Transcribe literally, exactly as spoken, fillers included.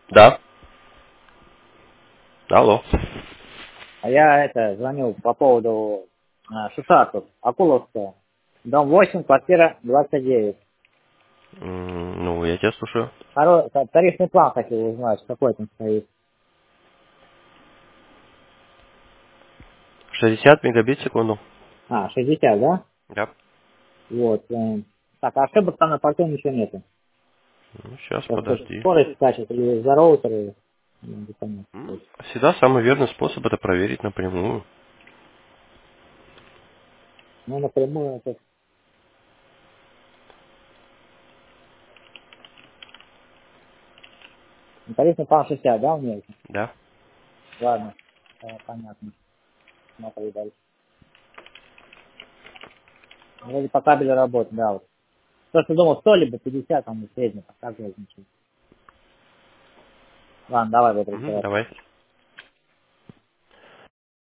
Да. Алло. А я это звонил по поводу а, шестнадцать, Акуловская, дом восемь, квартира двадцать девять. М, Ну, я тебя слушаю. Хоро- та- Тарифный план хотел узнать, какой там стоит. шестьдесят мегабит в секунду. А, шестьдесят, да? Да. Вот. э, Так, а ошибок там на порту ничего нету. Ну, сейчас, Просто подожди. скорость скачет или за роутеры. Ну, не понятно. То М, есть, Всегда самый верный способ это проверить напрямую. ну, напрямую это... ну, тарифный план шестьдесят, да, у меня? Да. Ладно, э, понятно. Смотри дальше. Вроде по кабелю работает, да, вот. Просто думал, сто либо пятьдесят, там, и средний, показывает ничего. Ладно, давай буду Мгм, разбираться. давай.